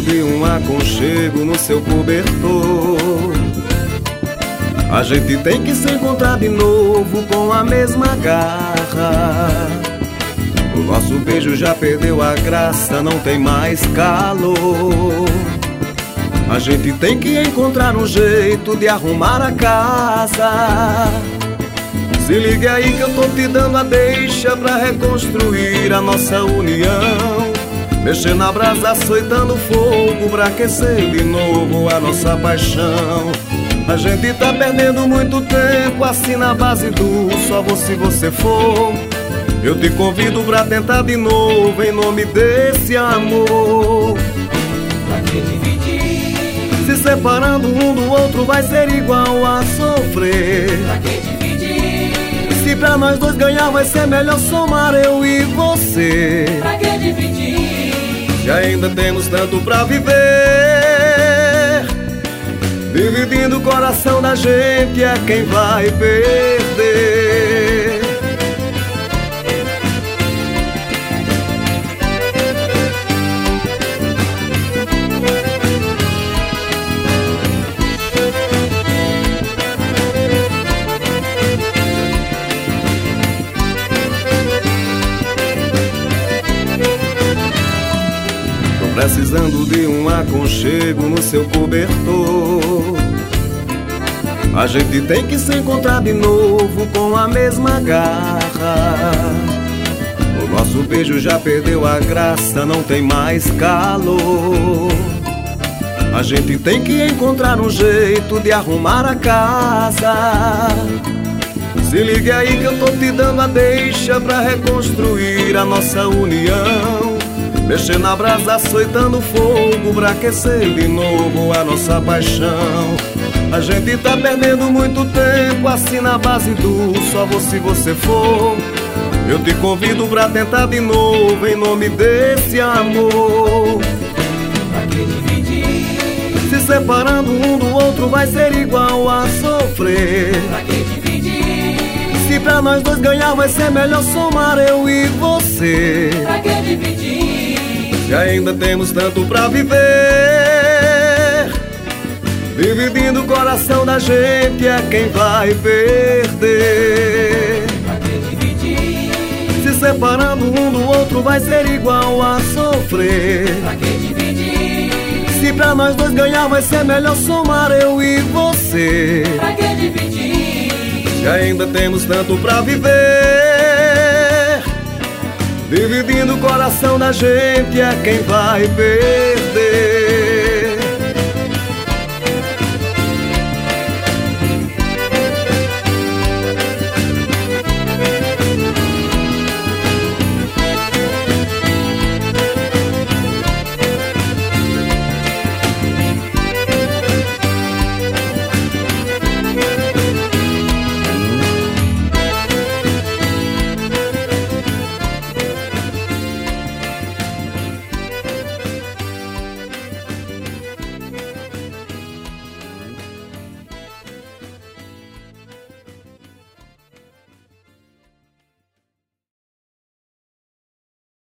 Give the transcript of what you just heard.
precisando de um aconchego no seu cobertor. A gente tem que se encontrar de novo com a mesma garra. O nosso beijo já perdeu a graça, não tem mais calor. A gente tem que encontrar um jeito de arrumar a casa. Se liga aí que eu tô te dando a deixa pra reconstruir a nossa união. Mexer na brasa, açoitando fogo pra aquecer de novo a nossa paixão. A gente tá perdendo muito tempo assim na base do só vou se você for. Eu te convido pra tentar de novo em nome desse amor. Pra que dividir? Se separando um do outro vai ser igual a sofrer. Pra que dividir? Se pra nós dois ganhar vai ser melhor somar eu e você. Pra que dividir? E ainda temos tanto pra viver. Dividindo o coração da gente é quem vai perder. Precisando de um aconchego no seu cobertor. A gente tem que se encontrar de novo com a mesma garra. O nosso beijo já perdeu a graça, não tem mais calor. A gente tem que encontrar um jeito de arrumar a casa. Se liga aí que eu tô te dando a deixa pra reconstruir a nossa união. Mexer na brasa, açoitando fogo pra aquecer de novo a nossa paixão. A gente tá perdendo muito tempo assim na base do só vou se você for. Eu te convido pra tentar de novo em nome desse amor. Pra que dividir? Se separando um do outro vai ser igual a sofrer. Pra que dividir? Se pra nós dois ganhar vai ser melhor somar eu e você. Pra que dividir? E ainda temos tanto pra viver. Dividindo o coração da gente é quem vai perder. Pra que dividir? Se separando um do outro vai ser igual a sofrer. Pra que dividir? Se pra nós dois ganhar vai ser melhor somar eu e você. Pra que dividir? E ainda temos tanto pra viver. Dividindo o coração da gente é quem vai perder.